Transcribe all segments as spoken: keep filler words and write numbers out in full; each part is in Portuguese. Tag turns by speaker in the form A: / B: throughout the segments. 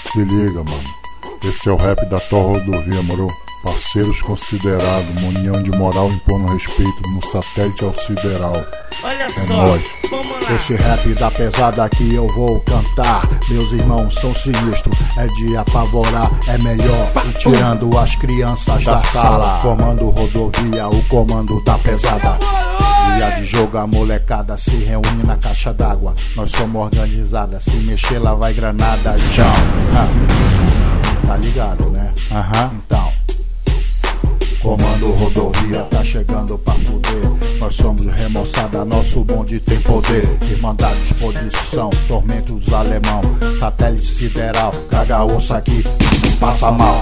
A: Se liga, mano. Esse é o rap da Tor Rodovia, moro? Parceiros considerados, uma união de moral impondo respeito no satélite ao sideral.
B: Olha
A: é
B: só,
A: nóis.
B: Vamos lá.
C: Esse rap da pesada que eu vou cantar, meus irmãos são sinistros, é de apavorar, é melhor ir tirando as crianças da sala. Comando Rodovia, o comando da pesada. Dia de jogo a molecada se reúne na caixa d'água. Nós somos organizadas, se mexer lá vai granada já. Ah, tá ligado, né? Aham, uhum. Então Comando Rodovia, tá chegando pra fuder. Nós somos remoçada, nosso bonde tem poder. Irmandade, disposição, tormentos alemão. Satélite sideral, caga osso aqui, passa mal.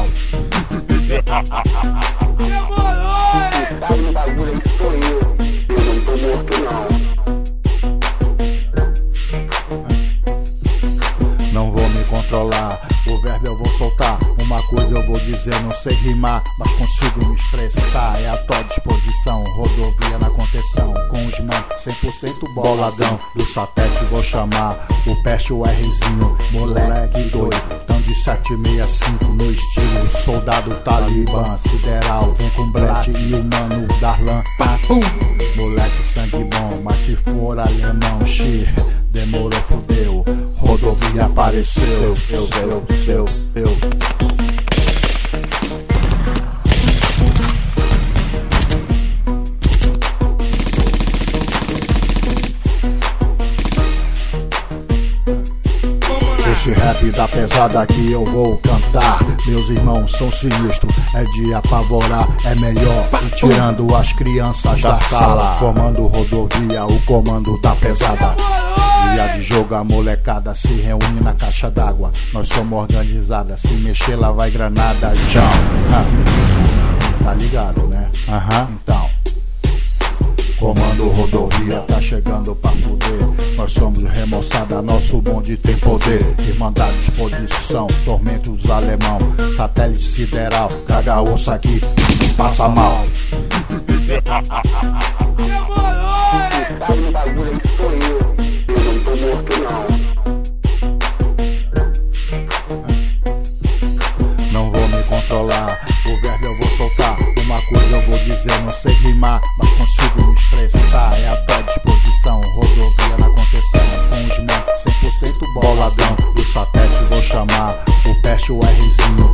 C: Não vou me controlar, o verbo eu vou soltar. Uma coisa eu vou dizer, não sei rimar, mas consigo me expressar. É a tua disposição, rodovia na contenção. Com os mãos cem por cento boladão. Do satélite vou chamar o peste, o Rzinho. Moleque doido, tão de sete seis cinco no estilo soldado talibã. Sideral, vem com Brett e o mano Darlan. Pum. Moleque sangue bom, mas se for alemão, xi, demorou, fudeu. Rodovia apareceu, eu, eu, eu, eu. Esse rap da pesada que eu vou cantar, meus irmãos são sinistros, é de apavorar, é melhor ir tirando as crianças da sala. Comando Rodovia, o comando da pesada. Dia de jogo a molecada se reúne na caixa d'água. Nós somos organizadas, se mexer lá vai granada já. Ah, tá ligado, né? Aham, uhum. Então Comando Rodovia, tá chegando pra fuder. Nós somos remoçada, nosso bonde tem poder. Irmandade, disposição, tormentos alemão. Satélite sideral, caga osso aqui, passa mal. Não vou me controlar, o verbo eu vou soltar. Uma coisa eu vou dizer, não sei rimar, mas consigo me expressar. É a tua disposição, rodovia na contenção. Com os mãos cem por cento boladão. Do satélite vou chamar o peste, o Rzinho.